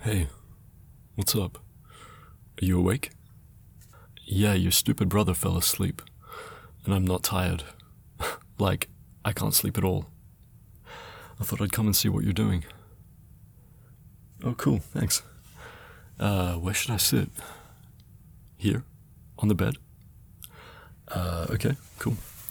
Hey, what's up? Are you awake? Yeah, your stupid brother fell asleep, and I'm not tired. Like, I can't sleep at all. I thought I'd come and see what you're doing. Oh, cool, thanks. Where should I sit? Here? On the bed? Okay, cool.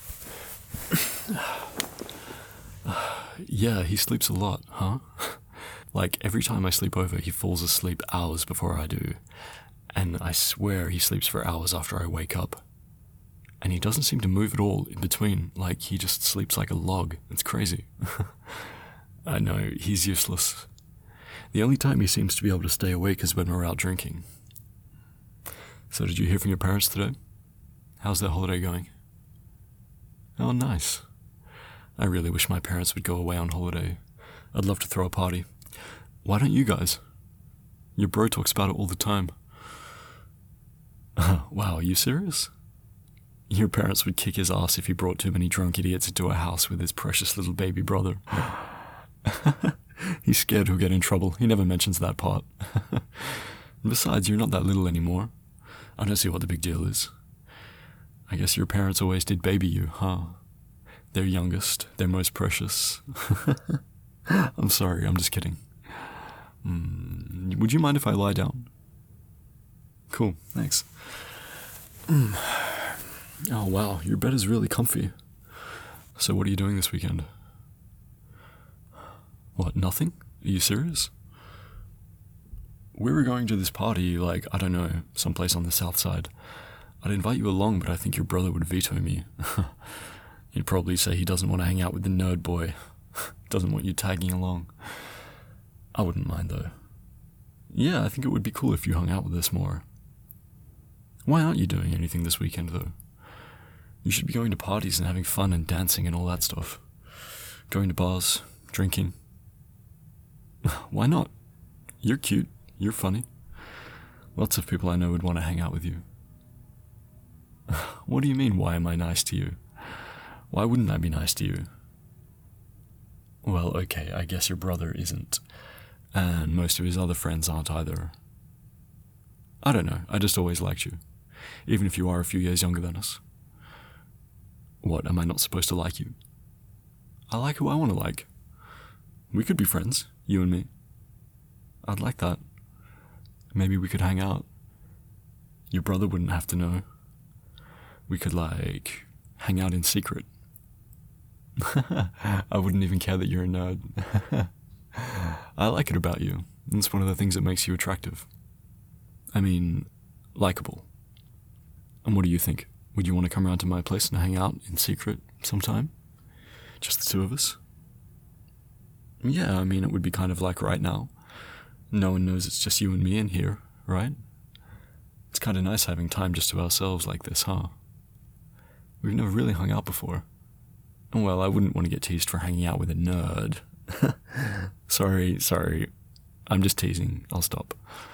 Yeah, he sleeps a lot, huh? Like, every time I sleep over, he falls asleep hours before I do. And I swear he sleeps for hours after I wake up. And he doesn't seem to move at all in between, like he just sleeps like a log. It's crazy. I know, he's useless. The only time he seems to be able to stay awake is when we're out drinking. So did you hear from your parents today? How's their holiday going? Oh, nice. I really wish my parents would go away on holiday. I'd love to throw a party. Why don't you guys? Your bro talks about it all the time. Wow, are you serious? Your parents would kick his ass if he brought too many drunk idiots into a house with his precious little baby brother. He's scared he'll get in trouble. He never mentions that part. Besides, you're not that little anymore. I don't see what the big deal is. I guess your parents always did baby you, huh? They're youngest, they're most precious. I'm sorry, I'm just kidding. Would you mind if I lie down? Cool, thanks. Oh wow, your bed is really comfy. So what are you doing this weekend? What, nothing? Are you serious? We were going to this party, like, I don't know, someplace on the south side. I'd invite you along, but I think your brother would veto me. He'd probably say he doesn't want to hang out with the nerd boy. Doesn't want you tagging along. I wouldn't mind though. Yeah, I think it would be cool if you hung out with us more. Why aren't you doing anything this weekend though? You should be going to parties and having fun and dancing and all that stuff. Going to bars, drinking. Why not? You're cute, you're funny. Lots of people I know would want to hang out with you. What do you mean, why am I nice to you? Why wouldn't I be nice to you? Well, okay, I guess your brother isn't. And most of his other friends aren't either. I don't know, I just always liked you. Even if you are a few years younger than us. What, am I not supposed to like you? I like who I want to like. We could be friends, you and me. I'd like that. Maybe we could hang out. Your brother wouldn't have to know. We could, like, hang out in secret. I wouldn't even care that you're a nerd. I like it about you. It's one of the things that makes you attractive. I mean, likable. And what do you think? Would you want to come around to my place and hang out in secret sometime? Just the two of us? Yeah, I mean, it would be kind of like right now. No one knows it's just you and me in here, right? It's kind of nice having time just to ourselves like this, huh? We've never really hung out before. Well, I wouldn't want to get teased for hanging out with a nerd. Sorry. I'm just teasing. I'll stop.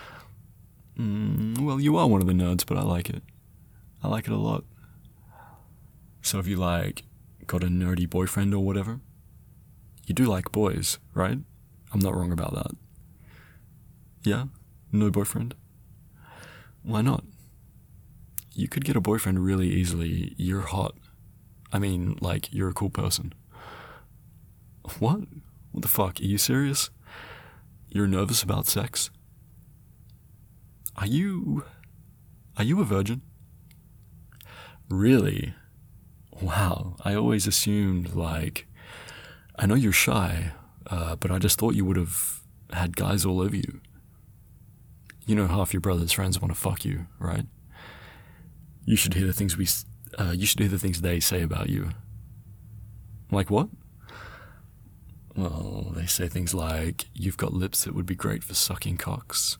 Well, you are one of the nerds, but I like it. I like it a lot. So have you, like, got a nerdy boyfriend or whatever? You do like boys, right? I'm not wrong about that. Yeah? No boyfriend? Why not? You could get a boyfriend really easily. You're hot. I mean, like, you're a cool person. What? What the fuck? Are you serious? You're nervous about sex? Are you a virgin? Really? Wow, I always assumed, like, I know you're shy, but I just thought you would have had guys all over you. You know half your brother's friends want to fuck you, right? You should hear the things they say about you. Like what? Well, they say things like, you've got lips that would be great for sucking cocks.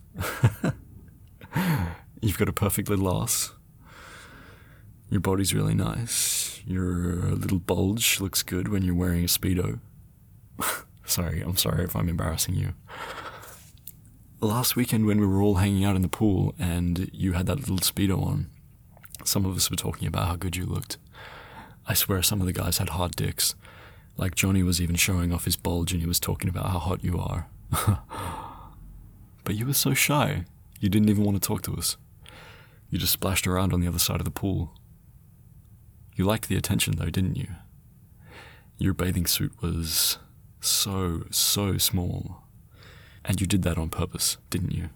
You've got a perfect little ass. Your body's really nice. Your little bulge looks good when you're wearing a Speedo. I'm sorry if I'm embarrassing you. Last weekend when we were all hanging out in the pool and you had that little Speedo on, some of us were talking about how good you looked. I swear some of the guys had hard dicks. Like Johnny was even showing off his bulge and he was talking about how hot you are. But But you were so shy. You didn't even want to talk to us. You just splashed around on the other side of the pool. You liked the attention though, didn't you? Your bathing suit was so small. And you did that on purpose, didn't you?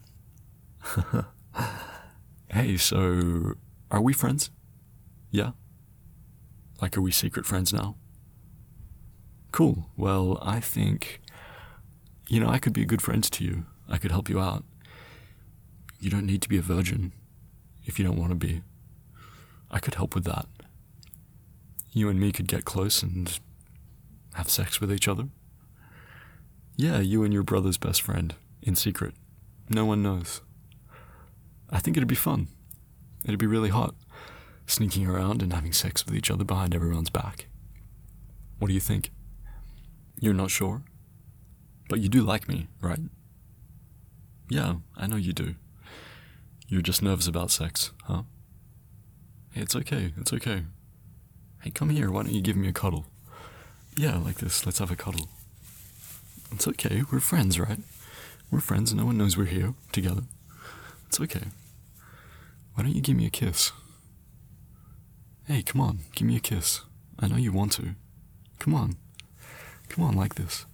Hey, so are we friends? Yeah? Like, are we secret friends now? Cool. Well, I think, I could be a good friend to you. I could help you out. You don't need to be a virgin if you don't want to be. I could help with that. You and me could get close and have sex with each other. Yeah, you and your brother's best friend, in secret. No one knows. I think it'd be fun. It'd be really hot, sneaking around and having sex with each other behind everyone's back. What do you think? You're not sure? But you do like me, right? Yeah, I know you do. You're just nervous about sex, huh? Hey, it's okay, it's okay. Hey, come here, why don't you give me a cuddle? Yeah, like this, let's have a cuddle. It's okay, we're friends, right? We're friends, no one knows we're here, together. It's okay. Why don't you give me a kiss? Hey, come on, give me a kiss. I know you want to. Come on. Come on, like this.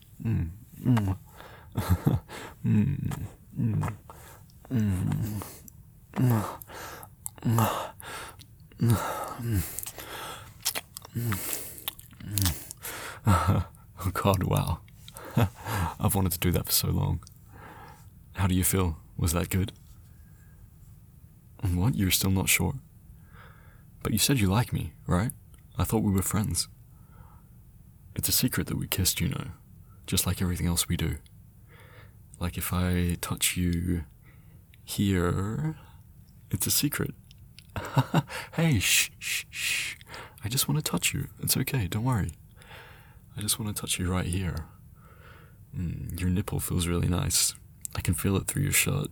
Oh God, wow. I've wanted to do that for so long. How do you feel? Was that good? What? You're still not sure? But you said you like me, right? I thought we were friends. It's a secret that we kissed, just like everything else we do. Like if I touch you here, it's a secret. Hey, shh. I just want to touch you. It's okay, don't worry. I just want to touch you right here. Your nipple feels really nice. I can feel it through your shirt.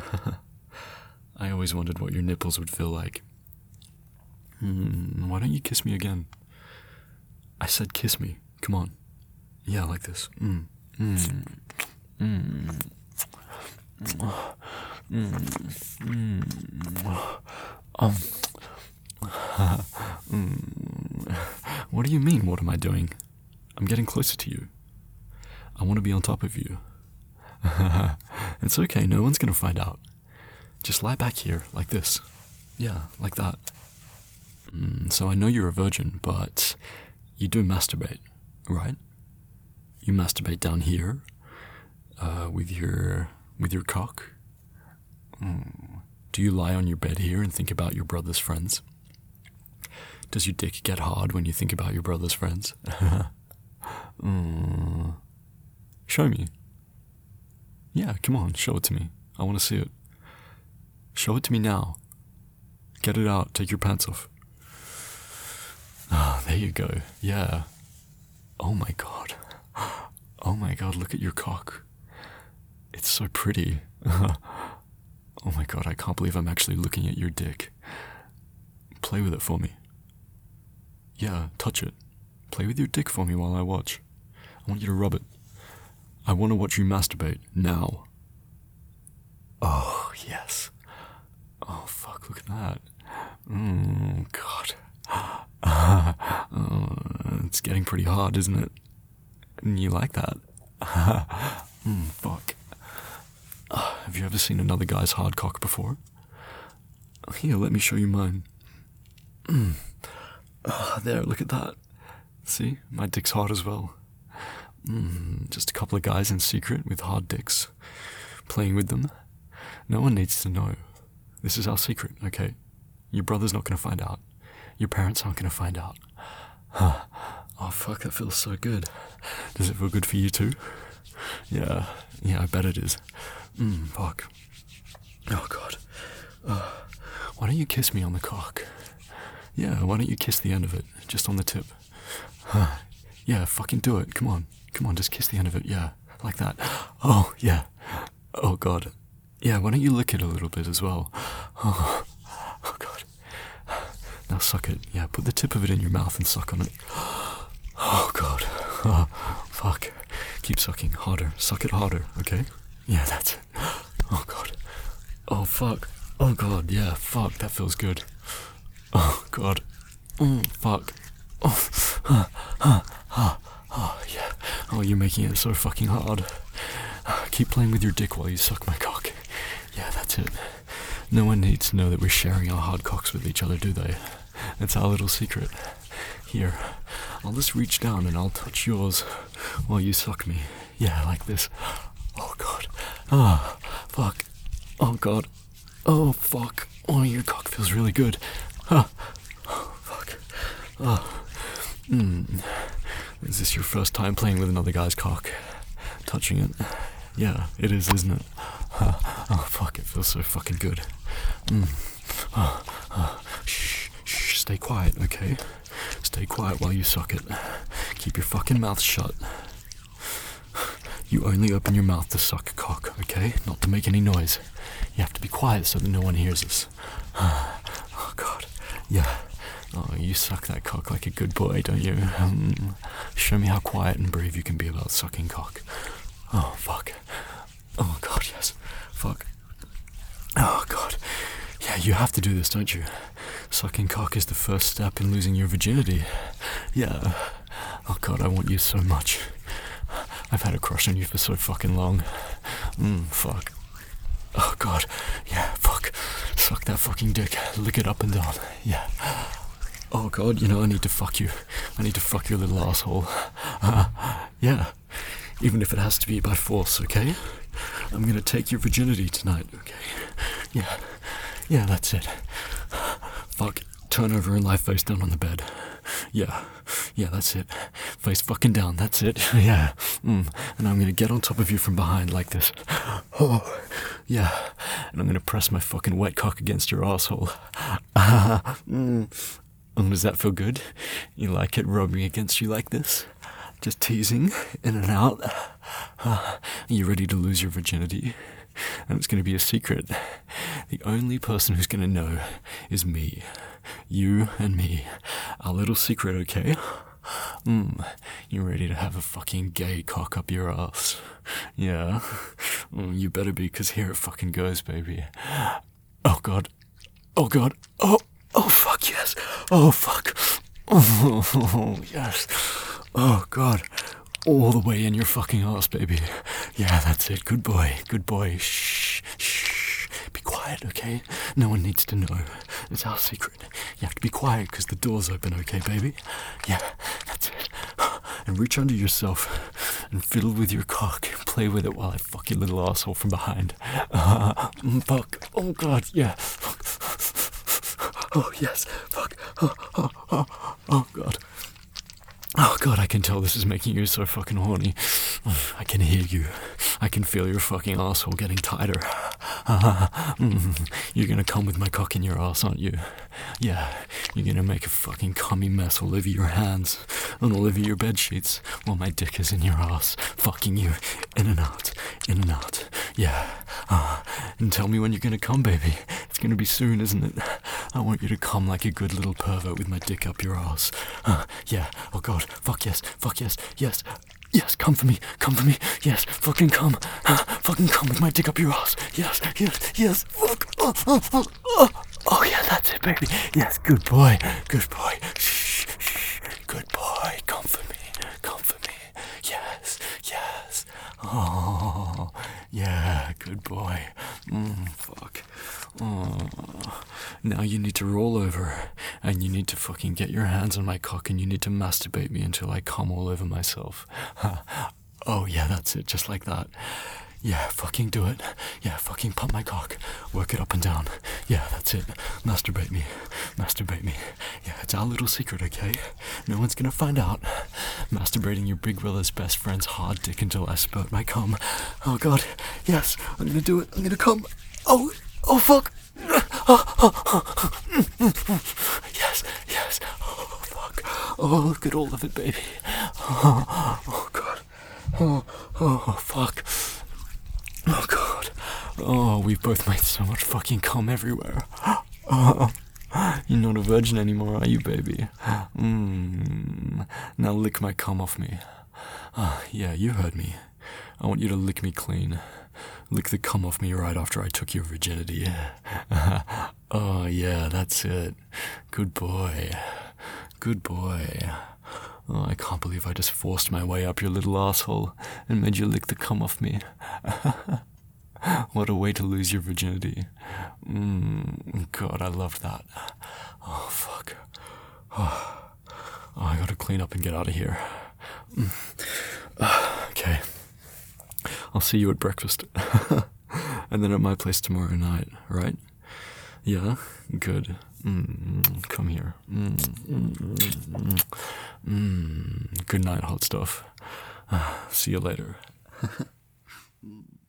I always wondered what your nipples would feel like. Why don't you kiss me again? I said kiss me. Come on. Yeah, like this. What do you mean, what am I doing? I'm getting closer to you. I want to be on top of you. It's okay, no one's gonna find out. Just lie back here, like this. Yeah, like that. So I know you're a virgin, but you do masturbate, right? You masturbate down here, with your cock. Do you lie on your bed here and think about your brother's friends? Does your dick get hard when you think about your brother's friends? Show me. Yeah, come on, show it to me. I want to see it. Show it to me now. Get it out, take your pants off. Ah, there you go. Yeah. Oh my God. Oh my God, look at your cock. It's so pretty. Oh my God, I can't believe I'm actually looking at your dick. Play with it for me. Yeah, touch it. Play with your dick for me while I watch. I want you to rub it. I want to watch you masturbate, now. Oh, yes. Oh, fuck, look at that. God. It's getting pretty hard, isn't it? You like that? Fuck. Have you ever seen another guy's hard cock before? Here, let me show you mine. There, look at that. See, my dick's hard as well. Just a couple of guys in secret with hard dicks, playing with them. No one needs to know. This is our secret, okay? Your brother's not gonna find out. Your parents aren't gonna find out. Oh fuck, that feels so good. Does it feel good for you too? Yeah, I bet it is. Fuck. Oh God. Why don't you kiss me on the cock? Yeah, why don't you kiss the end of it, just on the tip? Yeah, fucking do it, come on, just kiss the end of it, yeah, like that. Oh, yeah. Oh God. Yeah, why don't you lick it a little bit as well? Oh God. Now suck it, yeah, put the tip of it in your mouth and suck on it. Oh God. Oh, fuck. Keep sucking, harder, suck it harder, okay? Yeah, that's it. Oh Oh, fuck. Oh, God, yeah, fuck, that feels good. Oh, God. Fuck. Oh, yeah. Oh, you're making it so fucking hard. Keep playing with your dick while you suck my cock. Yeah, that's it. No one needs to know that we're sharing our hard cocks with each other, do they? It's our little secret. Here, I'll just reach down and I'll touch yours while you suck me. Yeah, like this. Oh, God. Oh, fuck. Oh, God. Oh, fuck. Oh, your cock feels really good. Oh, fuck. Oh. Is this your first time playing with another guy's cock? Touching it? Yeah, it is, isn't it? Oh, fuck, it feels so fucking good. Shh, stay quiet, okay? Stay quiet while you suck it. Keep your fucking mouth shut. You only open your mouth to suck cock, okay? Not to make any noise. You have to be quiet so that no one hears us. Oh, God. Yeah. Oh, you suck that cock like a good boy, don't you? Show me how quiet and brave you can be about sucking cock. Oh, fuck. Oh, God, yes. Fuck. Oh, God. Yeah, you have to do this, don't you? Sucking cock is the first step in losing your virginity. Yeah. Oh, God, I want you so much. I've had a crush on you for so fucking long. Fuck. Oh, God. Yeah, fuck. Suck that fucking dick. Lick it up and down. Yeah. Oh, God, you know, I need to fuck you. I need to fuck your little asshole. Yeah. Even if it has to be by force, okay? I'm gonna take your virginity tonight, okay? Yeah. Yeah, that's it. Fuck. Turn over and lie face down on the bed. Yeah. Yeah, that's it. Face fucking down, that's it. Yeah. And I'm gonna get on top of you from behind like this. Oh. Yeah. And I'm gonna press my fucking wet cock against your asshole. Does that feel good? You like it rubbing against you like this? Just teasing, in and out. Are you ready to lose your virginity? And it's going to be a secret. The only person who's going to know is me. You and me. Our little secret, okay? You ready to have a fucking gay cock up your ass? Yeah? You better be, because here it fucking goes, baby. Oh, God. Oh, God. Oh, fuck, yes. Oh, fuck. Oh, yes. Oh, God. All the way in your fucking ass, baby. Yeah, that's it. Good boy. Good boy. Shh. Shh. Be quiet, okay? No one needs to know. It's our secret. You have to be quiet because the door's open, okay, baby? Yeah, that's it. And reach under yourself and fiddle with your cock. Play with it while I fuck your little asshole from behind. Fuck. Oh, God. Yeah. Fuck. Oh, yes. Fuck. Oh, God. Oh, God, I can tell this is making you so fucking horny. I can hear you. I can feel your fucking asshole getting tighter. You're gonna come with my cock in your ass, aren't you? Yeah, you're gonna make a fucking cummy mess all over your hands and all over your bed sheets while my dick is in your ass, fucking you in and out, in and out. Yeah. And tell me when you're gonna come, baby. It's gonna be soon, isn't it? I want you to come like a good little pervert with my dick up your ass. Yeah. Oh, God. Fuck yes. Fuck yes. Yes. Yes, come for me. Come for me. Yes. Fucking come. Fucking come with my dick up your ass. Yes. Yes. Yes. Fuck. Oh, yeah, that's it, baby. Yes. Good boy. Good boy. Shh. Shh. Good boy. Come for me. Come for me. Yes. Yes. Oh, yeah. Good boy. Fuck. Oh. Now you need to roll over, and you need to fucking get your hands on my cock, and you need to masturbate me until I come all over myself. Oh, yeah, that's it, just like that. Yeah, fucking do it. Yeah, fucking pump my cock. Work it up and down. Yeah, that's it. Masturbate me. Masturbate me. Yeah, it's our little secret, okay? No one's gonna find out. Masturbating your big brother's best friend's hard dick until I spurt my cum. Oh, God. Yes, I'm gonna do it. I'm gonna come. Oh, fuck. Yes, yes. Oh, fuck. Oh, look at all of it, baby. Oh, God. Oh, fuck. Oh, God. Oh, we've both made so much fucking cum everywhere. You're not a virgin anymore, are you, baby? Now lick my cum off me. Yeah, you heard me. I want you to lick me clean. lick the cum off me right after I took your virginity. Oh, yeah, that's it. Good boy. Good boy. Oh, I can't believe I just forced my way up your little asshole and made you lick the cum off me. What a way to lose your virginity. God, I loved that. Oh, fuck. Oh, I gotta clean up and get out of here. Okay. I'll see you at breakfast. And then at my place tomorrow night, right? Yeah? Good. Come here. Good night, hot stuff. See you later.